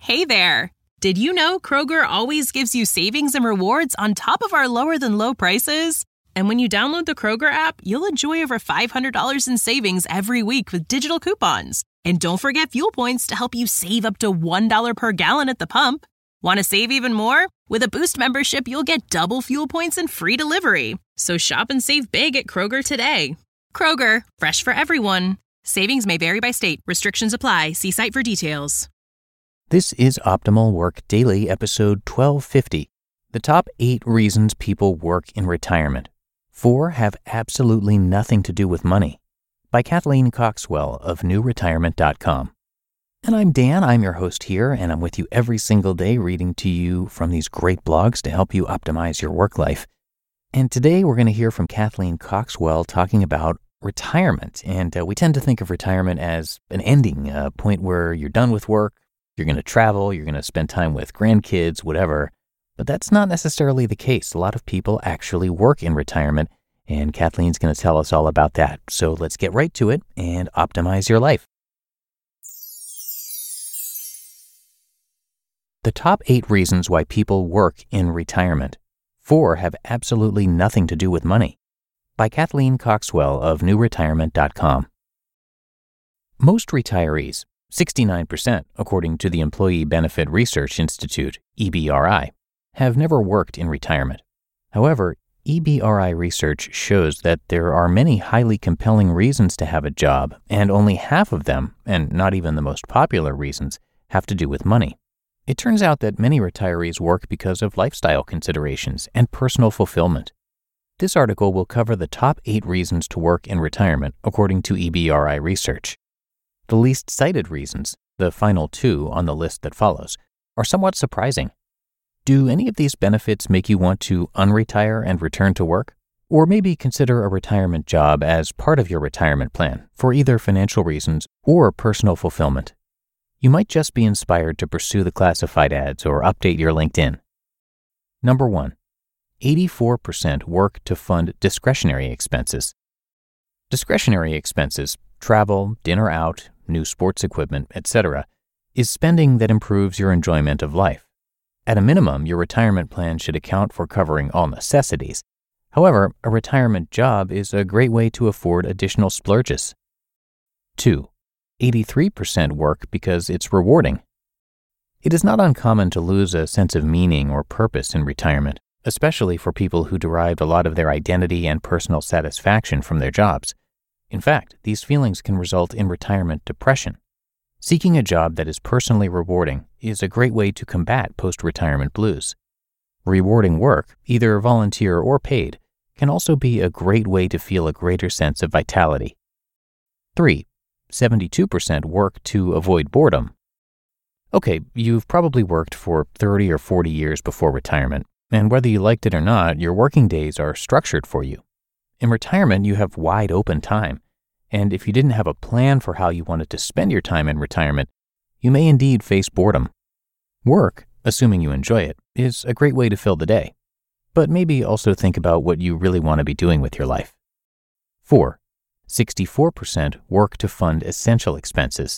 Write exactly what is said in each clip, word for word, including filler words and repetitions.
Hey there! Did you know Kroger always gives you savings and rewards on top of our lower-than-low prices? And when you download the Kroger app, you'll enjoy over five hundred dollars in savings every week with digital coupons. And don't forget fuel points to help you save up to one dollar per gallon at the pump. Want to save even more? With a Boost membership, you'll get double fuel points and free delivery. So shop and save big at Kroger today. Kroger, fresh for everyone. Savings may vary by state. Restrictions apply. See site for details. This is Optimal Work Daily, episode twelve fifty. The top eight reasons people work in retirement. Four have absolutely nothing to do with money. By Kathleen Coxwell of new retirement dot com. And I'm Dan, I'm your host here, and I'm with you every single day reading to you from these great blogs to help you optimize your work life. And today we're going to hear from Kathleen Coxwell talking about retirement. And uh, we tend to think of retirement as an ending, a point where you're done with work, you're going to travel, you're going to spend time with grandkids, whatever. But that's not necessarily the case. A lot of people actually work in retirement, and Kathleen's going to tell us all about that. So let's get right to it and optimize your life. The top eight reasons why people work in retirement. Four have absolutely nothing to do with money. By Kathleen Coxwell of new retirement dot com. Most retirees, sixty-nine percent according to the Employee Benefit Research Institute, E B R I, have never worked in retirement. However, E B R I research shows that there are many highly compelling reasons to have a job, and only half of them, and not even the most popular reasons, have to do with money. It turns out that many retirees work because of lifestyle considerations and personal fulfillment. This article will cover the top eight reasons to work in retirement according to E B R I research. The least cited reasons, the final two on the list that follows, are somewhat surprising. Do any of these benefits make you want to unretire and return to work? Or maybe consider a retirement job as part of your retirement plan for either financial reasons or personal fulfillment. You might just be inspired to pursue the classified ads or update your LinkedIn. Number one, eighty-four percent work to fund discretionary expenses. Discretionary expenses, travel, dinner out, new sports equipment, et cetera, is spending that improves your enjoyment of life. At a minimum, your retirement plan should account for covering all necessities. However, a retirement job is a great way to afford additional splurges. Two, eighty-three percent work because it's rewarding. It is not uncommon to lose a sense of meaning or purpose in retirement, especially for people who derived a lot of their identity and personal satisfaction from their jobs. In fact, these feelings can result in retirement depression. Seeking a job that is personally rewarding is a great way to combat post-retirement blues. Rewarding work, either volunteer or paid, can also be a great way to feel a greater sense of vitality. Three, seventy-two percent work to avoid boredom. Okay, you've probably worked for thirty or forty years before retirement, and whether you liked it or not, your working days are structured for you. In retirement, you have wide open time, and if you didn't have a plan for how you wanted to spend your time in retirement, you may indeed face boredom. Work, assuming you enjoy it, is a great way to fill the day, but maybe also think about what you really want to be doing with your life. Four, sixty-four percent work to fund essential expenses.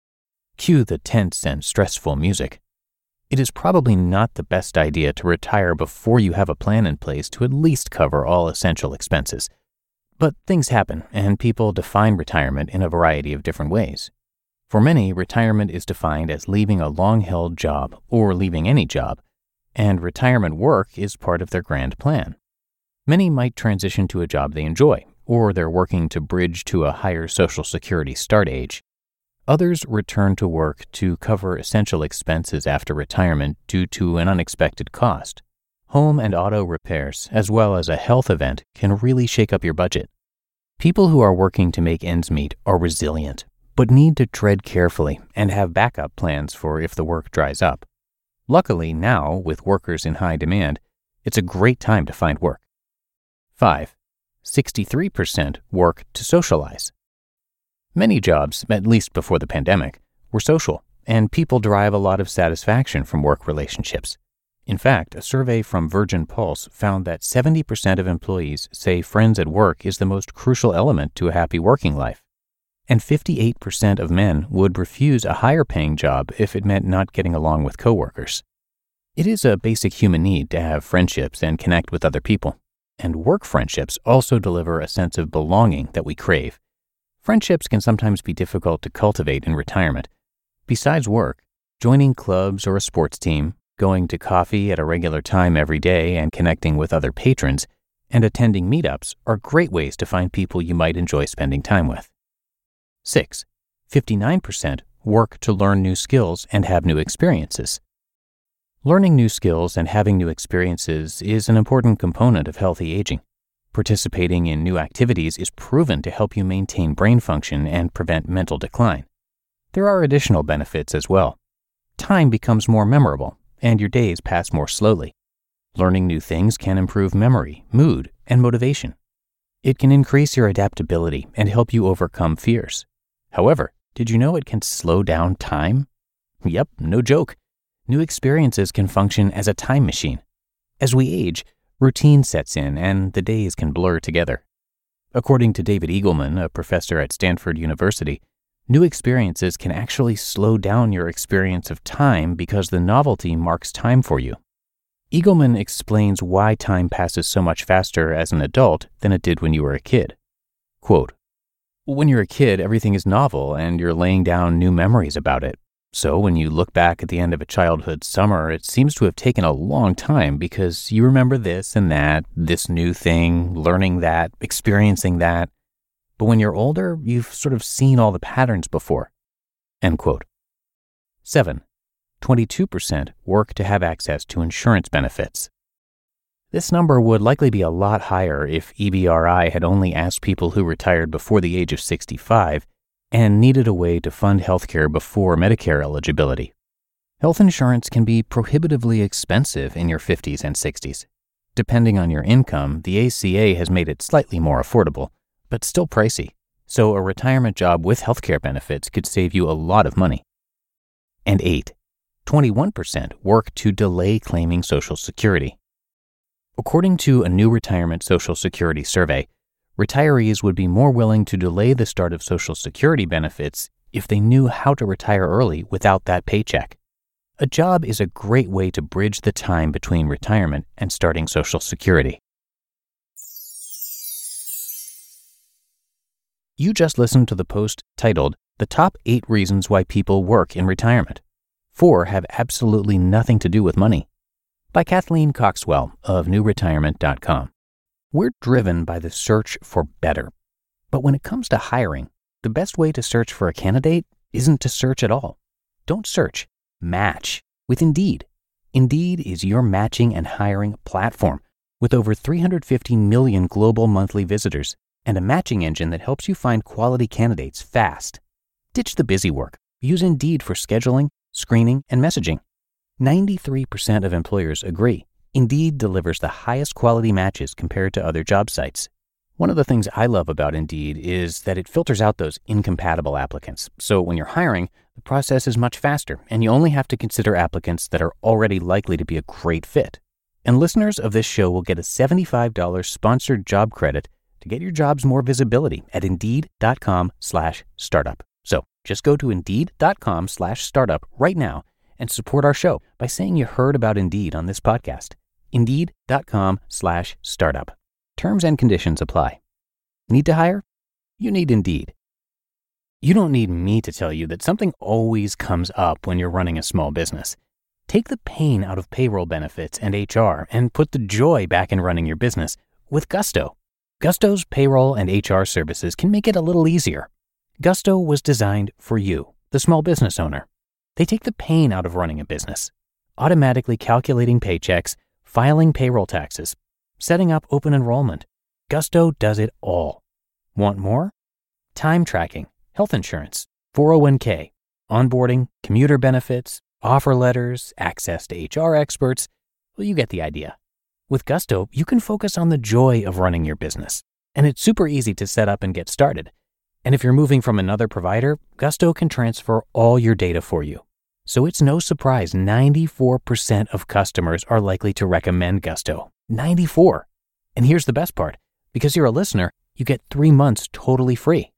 Cue the tense and stressful music. It is probably not the best idea to retire before you have a plan in place to at least cover all essential expenses. But things happen, and people define retirement in a variety of different ways. For many, retirement is defined as leaving a long-held job or leaving any job, and retirement work is part of their grand plan. Many might transition to a job they enjoy, or they're working to bridge to a higher Social Security start age. Others return to work to cover essential expenses after retirement due to an unexpected cost. Home and auto repairs, as well as a health event, can really shake up your budget. People who are working to make ends meet are resilient, but need to tread carefully and have backup plans for if the work dries up. Luckily now, with workers in high demand, it's a great time to find work. Five, sixty-three percent work to socialize. Many jobs, at least before the pandemic, were social, and people derive a lot of satisfaction from work relationships. In fact, a survey from Virgin Pulse found that seventy percent of employees say friends at work is the most crucial element to a happy working life. and fifty-eight percent of men would refuse a higher-paying job if it meant not getting along with coworkers. It is a basic human need to have friendships and connect with other people, and work friendships also deliver a sense of belonging that we crave. Friendships can sometimes be difficult to cultivate in retirement. Besides work, joining clubs or a sports team, going to coffee at a regular time every day and connecting with other patrons, and attending meetups are great ways to find people you might enjoy spending time with. six. fifty-nine percent work to learn new skills and have new experiences. Learning new skills and having new experiences is an important component of healthy aging. Participating in new activities is proven to help you maintain brain function and prevent mental decline. There are additional benefits as well. Time becomes more memorable, and your days pass more slowly. Learning new things can improve memory, mood, and motivation. It can increase your adaptability and help you overcome fears. However, did you know it can slow down time? Yep, no joke. New experiences can function as a time machine. As we age, routine sets in and the days can blur together. According to David Eagleman, a professor at Stanford University, new experiences can actually slow down your experience of time because the novelty marks time for you. Eagleman explains why time passes so much faster as an adult than it did when you were a kid. Quote, "When you're a kid, everything is novel and you're laying down new memories about it. So when you look back at the end of a childhood summer, it seems to have taken a long time because you remember this and that, this new thing, learning that, experiencing that. But when you're older, you've sort of seen all the patterns before." End quote. seven. twenty-two percent work to have access to insurance benefits. This number would likely be a lot higher if E B R I had only asked people who retired before the age of sixty-five and needed a way to fund healthcare before Medicare eligibility. Health insurance can be prohibitively expensive in your fifties and sixties. Depending on your income, the A C A has made it slightly more affordable, but still pricey, so a retirement job with healthcare benefits could save you a lot of money. And eight. twenty-one percent work to delay claiming Social Security. According to a new retirement Social Security survey, retirees would be more willing to delay the start of Social Security benefits if they knew how to retire early without that paycheck. A job is a great way to bridge the time between retirement and starting Social Security. You just listened to the post titled, "The Top eight Reasons Why People Work in Retirement. Four have absolutely nothing to do with money," by Kathleen Coxwell of new retirement dot com. We're driven by the search for better. But when it comes to hiring, the best way to search for a candidate isn't to search at all. Don't search. Match with Indeed. Indeed is your matching and hiring platform with over three hundred fifty million global monthly visitors and a matching engine that helps you find quality candidates fast. Ditch the busy work. Use Indeed for scheduling, screening, and messaging. ninety-three percent of employers agree Indeed delivers the highest quality matches compared to other job sites. One of the things I love about Indeed is that it filters out those incompatible applicants. So when you're hiring, the process is much faster, and you only have to consider applicants that are already likely to be a great fit. And listeners of this show will get a seventy-five dollars sponsored job credit to get your jobs more visibility at Indeed.com slash startup. So just go to Indeed.com slash startup right now and support our show by saying you heard about Indeed on this podcast. Indeed.com slash startup. Terms and conditions apply. Need to hire? You need Indeed. You don't need me to tell you that something always comes up when you're running a small business. Take the pain out of payroll benefits and H R and put the joy back in running your business with Gusto. Gusto's payroll and H R services can make it a little easier. Gusto was designed for you, the small business owner. They take the pain out of running a business, automatically calculating paychecks, filing payroll taxes, setting up open enrollment. Gusto does it all. Want more? Time tracking, health insurance, four oh one k, onboarding, commuter benefits, offer letters, access to H R experts. Well, you get the idea. With Gusto, you can focus on the joy of running your business, and it's super easy to set up and get started. And if you're moving from another provider, Gusto can transfer all your data for you. So it's no surprise ninety-four percent of customers are likely to recommend Gusto. ninety-four. And here's the best part. Because you're a listener, you get three months totally free.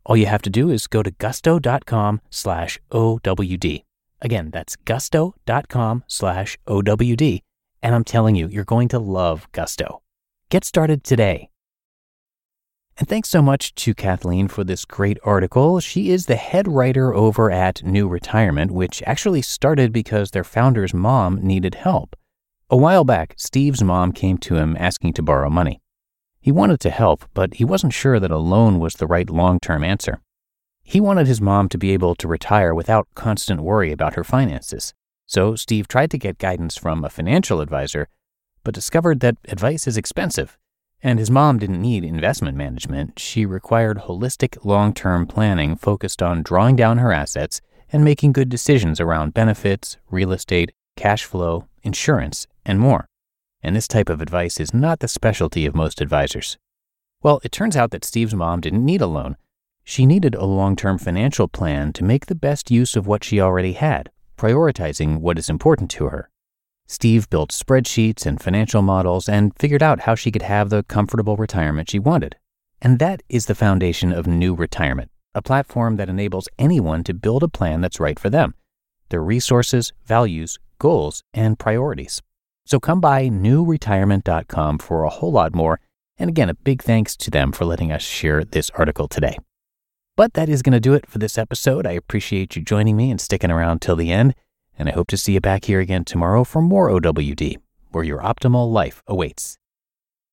All you have to do is go to gusto.com slash OWD. Again, that's gusto.com slash OWD. And I'm telling you, you're going to love Gusto. Get started today. And thanks so much to Kathleen for this great article. She is the head writer over at New Retirement, which actually started because their founder's mom needed help. A while back, Steve's mom came to him asking to borrow money. He wanted to help, but he wasn't sure that a loan was the right long-term answer. He wanted his mom to be able to retire without constant worry about her finances. So Steve tried to get guidance from a financial advisor, but discovered that advice is expensive. And his mom didn't need investment management. She required holistic long-term planning focused on drawing down her assets and making good decisions around benefits, real estate, cash flow, insurance, and more. And this type of advice is not the specialty of most advisors. Well, it turns out that Steve's mom didn't need a loan. She needed a long-term financial plan to make the best use of what she already had, prioritizing what is important to her. Steve built spreadsheets and financial models and figured out how she could have the comfortable retirement she wanted. And that is the foundation of New Retirement, a platform that enables anyone to build a plan that's right for them, their resources, values, goals, and priorities. So come by new retirement dot com for a whole lot more. And again, a big thanks to them for letting us share this article today. But that is going to do it for this episode. I appreciate you joining me and sticking around till the end. And I hope to see you back here again tomorrow for more O W D, where your optimal life awaits.